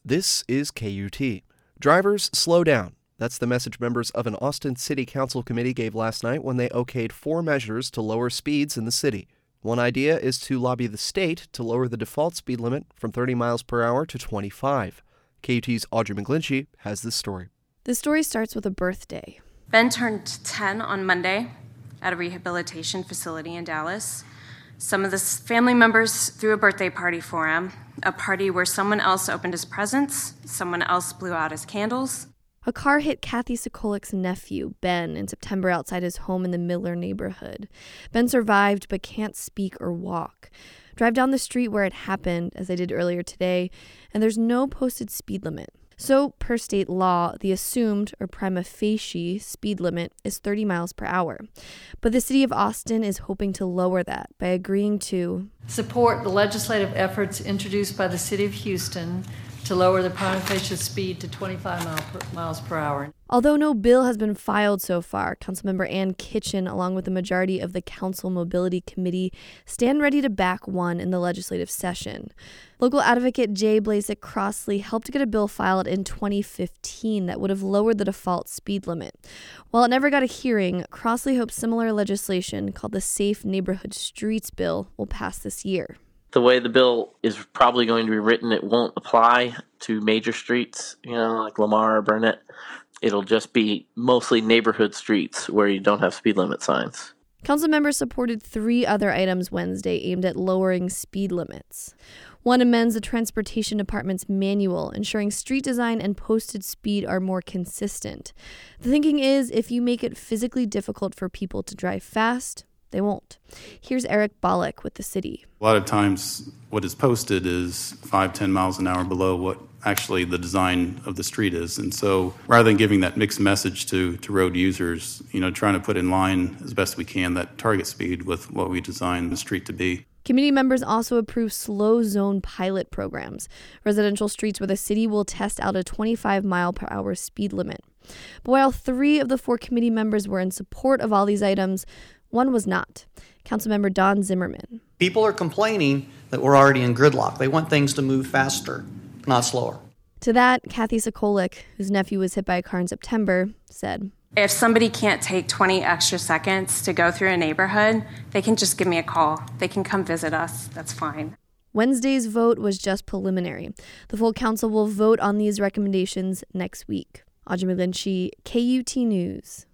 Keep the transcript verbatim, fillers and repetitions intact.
This is K U T. Drivers, slow down. That's the message members of an Austin City Council committee gave last night when they okayed four measures to lower speeds in the city. One idea is to lobby the state to lower the default speed limit from thirty miles per hour to twenty-five. K U T's Audrey McGlinchey has this story. The story starts with a birthday. Ben turned ten on Monday at a rehabilitation facility in Dallas. Some of the family members threw a birthday party for him, a party where someone else opened his presents, someone else blew out his candles. A car hit Kathy Sokolik's nephew, Ben, in September outside his home in the Miller neighborhood. Ben survived but can't speak or walk. Drive down the street where it happened, as I did earlier today, and there's no posted speed limit. So, per state law, the assumed, or prima facie, speed limit is thirty miles per hour. But the city of Austin is hoping to lower that by agreeing to support the legislative efforts introduced by the city of Houston to lower the prima facie speed to twenty-five miles per hour. Although no bill has been filed so far, Councilmember Ann Kitchen, along with the majority of the Council Mobility Committee, stand ready to back one in the legislative session. Local advocate Jay Blasek Crossley helped get a bill filed in twenty fifteen that would have lowered the default speed limit. While it never got a hearing, Crossley hopes similar legislation called the Safe Neighborhood Streets Bill will pass this year. The way the bill is probably going to be written, it won't apply to major streets, you know, like Lamar or Burnett. It'll just be mostly neighborhood streets where you don't have speed limit signs. Council members supported three other items Wednesday aimed at lowering speed limits. One amends the Transportation Department's manual, ensuring street design and posted speed are more consistent. The thinking is if you make it physically difficult for people to drive fast, they won't. Here's Eric Bollock with the city. A lot of times what is posted is five, ten miles an hour below what actually the design of the street is. And so rather than giving that mixed message to, to road users, you know, trying to put in line as best we can that target speed with what we designed the street to be. Committee members also approved slow zone pilot programs, residential streets where the city will test out a twenty-five mile per hour speed limit. But while three of the four committee members were in support of all these items, one was not. Councilmember Don Zimmerman. People are complaining that we're already in gridlock. They want things to move faster, not slower. To that, Kathy Sokolik, whose nephew was hit by a car in September, said, If somebody can't take twenty extra seconds to go through a neighborhood, they can just give me a call. They can come visit us. That's fine. Wednesday's vote was just preliminary. The full council will vote on these recommendations next week. Audrey McGlinchey, K U T News.